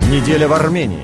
Неделя в Армении.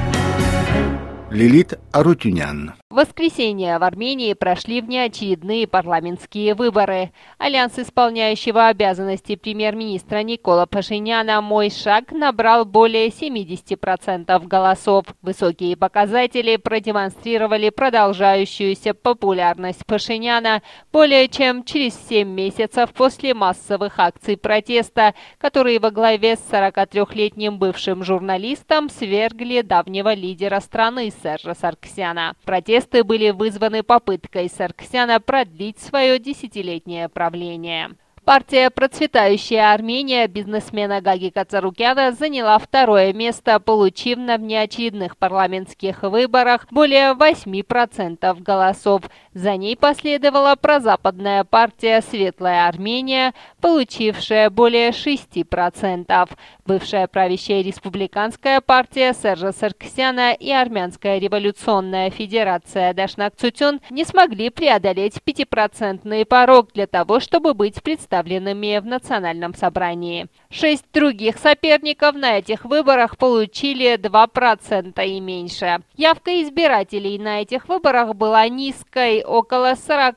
Лилит Арутюнян. В воскресенье в Армении прошли внеочередные парламентские выборы. Альянс исполняющего обязанности премьер-министра Никола Пашиняна «Мой шаг» набрал более 70% голосов. Высокие показатели продемонстрировали продолжающуюся популярность Пашиняна более чем через 7 месяцев после массовых акций протеста, которые во главе с 43-летним бывшим журналистом свергли давнего лидера страны Сержа Сарксяна. Протесты были вызваны попыткой Сарксяна продлить свое десятилетнее правление. Партия «Процветающая Армения» бизнесмена Гаги Кацарукяна заняла второе место, получив на внеочередных парламентских выборах более 8% голосов. За ней последовала прозападная партия «Светлая Армения», получившая более 6%. Бывшая правящая республиканская партия Сержа Сарксяна и Армянская революционная федерация Дашнак Цутюн не смогли преодолеть 5% порог для того, чтобы быть представленными в национальном собрании. 6 других соперников на этих выборах получили 2% и меньше. Явка избирателей на этих выборах была низкой, около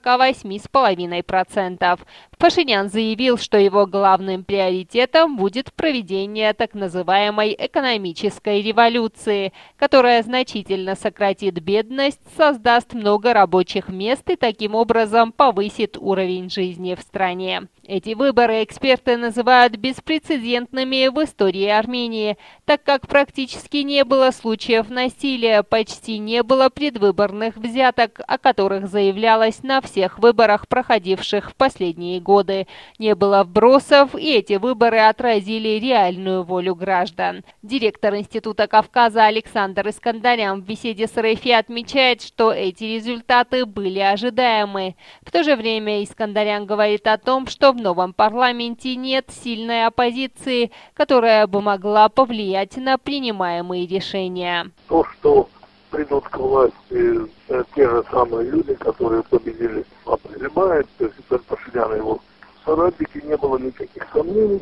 48,5%. Пашинян заявил, что его главным приоритетом будет проведение так называемой экономической революции, которая значительно сократит бедность, создаст много рабочих мест и таким образом повысит уровень жизни в стране. Эти выборы эксперты называют беспрецедентными в истории Армении, так как практически не было случаев насилия, почти не было предвыборных взяток, о которых заявлялось на всех выборах, проходивших в последние годы. Не было вбросов, и эти выборы отразили реальную волю граждан. Директор Института Кавказа Александр Искандарян в беседе с РФИ отмечает, что эти результаты были ожидаемы. В то же время Искандарян говорит о том, что в новом парламенте нет сильной оппозиции, которая бы могла повлиять на принимаемые решения. То, что придут к власти те же самые люди, которые победили в апреле мая, то есть Пашинян и его соратники, не было никаких сомнений,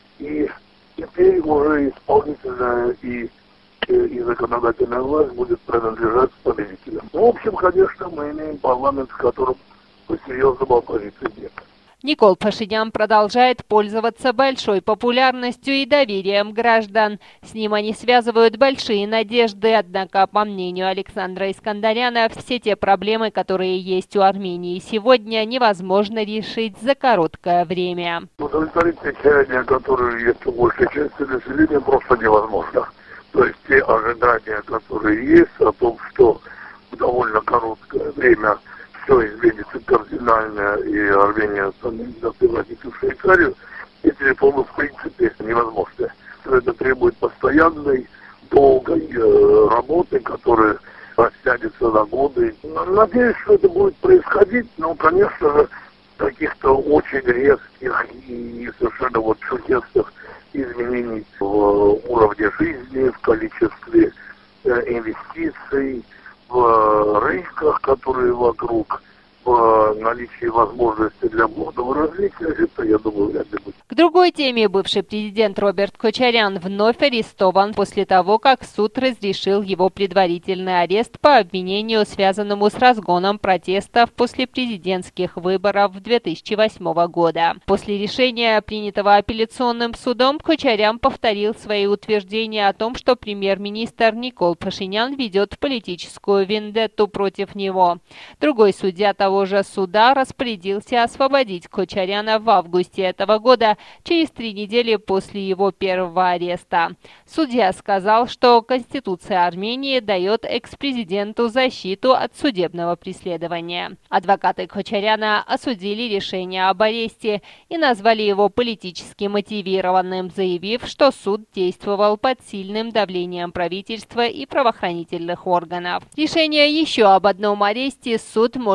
и теперь уже исполнительная и законодательная власть будет принадлежать победителям. В общем, конечно, мы имеем парламент, в котором серьезного оппозиции нет. Никол Пашинян продолжает пользоваться большой популярностью и доверием граждан. С ним они связывают большие надежды, однако, по мнению Александра Искандаряна, все те проблемы, которые есть у Армении сегодня, невозможно решить за короткое время. Удовлетворить те чаяния, которые есть у большей части населения, просто невозможно. То есть те ожидания, которые есть о том, что в довольно короткое время все изменится кардинально, и Армения превратится в Швейцарию, эти реформы в принципе невозможны. Это требует постоянной, долгой работы, которая растянется на годы. Надеюсь, что это будет происходить, но, конечно же, каких-то очень резких и совершенно чудесных изменений в уровне жизни, в количестве инвестиций, в рынках, которые вокруг, в наличии возможностей для благоразвития, это, я думаю, вряд ли будет. К другой теме бывший президент Роберт Кочарян вновь арестован после того, как суд разрешил его предварительный арест по обвинению, связанному с разгоном протестов после президентских выборов 2008 года. После решения, принятого апелляционным судом, Кочарян повторил свои утверждения о том, что премьер-министр Никол Пашинян ведет политическую вендетту против него. Другой судья того же суда распорядился освободить Кочаряна в августе этого года, через 3 недели после его первого ареста. Судья сказал, что Конституция Армении дает экс-президенту защиту от судебного преследования. Адвокаты Кочаряна осудили решение об аресте и назвали его политически мотивированным, заявив, что суд действовал под сильным давлением правительства и правоохранительных органов. Решение еще об одном аресте суд может принять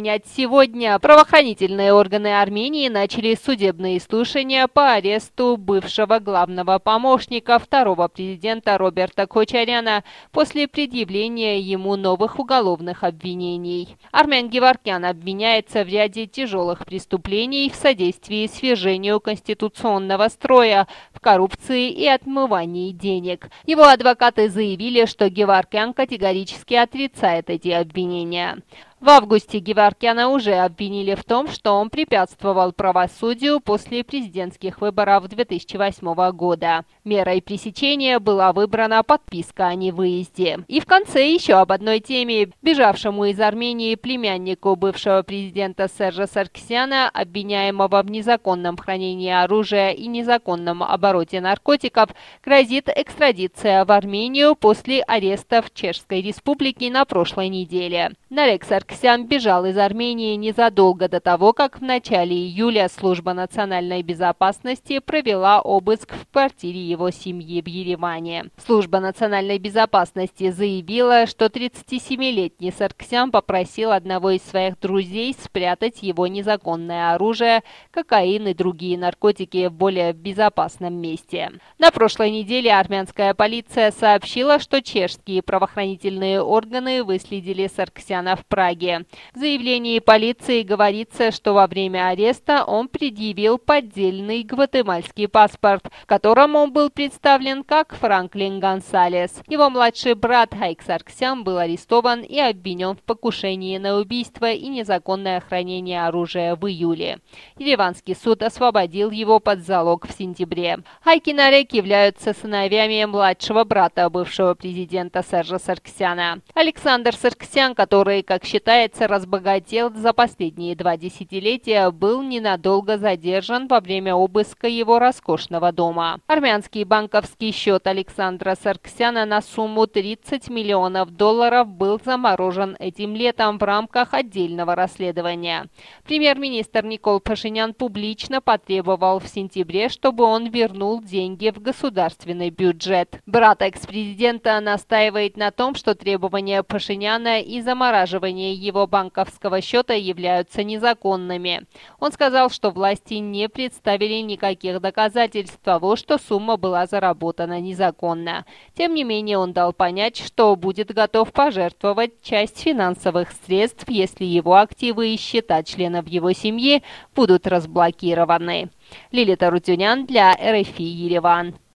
принять сегодня. Правоохранительные органы Армении начали судебные слушания по аресту бывшего главного помощника второго президента Роберта Кочаряна после предъявления ему новых уголовных обвинений. Армен Геворкян обвиняется в ряде тяжелых преступлений в содействии свержению конституционного строя, в коррупции и отмывании денег. Его адвокаты заявили, что Геворкян категорически отрицает эти обвинения. В августе Геворкяна уже обвинили в том, что он препятствовал правосудию после президентских выборов 2008 года. Мерой пресечения была выбрана подписка о невыезде. И в конце еще об одной теме. Бежавшему из Армении племяннику бывшего президента Сержа Саркисяна, обвиняемого в незаконном хранении оружия и незаконном обороте наркотиков, грозит экстрадиция в Армению после ареста в Чешской Республике на прошлой неделе. Нарек Саркисян бежал из Армении незадолго до того, как в начале июля Служба национальной безопасности провела обыск в квартире его семьи в Ереване. Служба национальной безопасности заявила, что 37-летний Саркисян попросил одного из своих друзей спрятать его незаконное оружие, кокаин и другие наркотики в более безопасном месте. На прошлой неделе армянская полиция сообщила, что чешские правоохранительные органы выследили Саркисяна в Праге. В заявлении полиции говорится, что во время ареста он предъявил поддельный гватемальский паспорт, в котором он был представлен как Франклин Гонсалес. Его младший брат Хайк Саркисян был арестован и обвинен в покушении на убийство и незаконное хранение оружия в июле. Ереванский суд освободил его под залог в сентябре. Хайк и Нарек являются сыновьями младшего брата бывшего президента Сержа Саркисяна. Александр Саркисян, который, как считается, разбогател за последние 2 десятилетия, был ненадолго задержан во время обыска его роскошного дома. Армянский банковский счет Александра Саркисяна на сумму $30 миллионов был заморожен этим летом в рамках отдельного расследования. Премьер-министр Никол Пашинян публично потребовал в сентябре, чтобы он вернул деньги в государственный бюджет. Брат экс-президента настаивает на том, что требования Пашиняна и замораживание его банковского счета являются незаконными. Он сказал, что власти не представили никаких доказательств того, что сумма была заработана незаконно. Тем не менее, он дал понять, что будет готов пожертвовать часть финансовых средств, если его активы и счета членов его семьи будут разблокированы. Лилита Рутюнян для РФИ Ереван.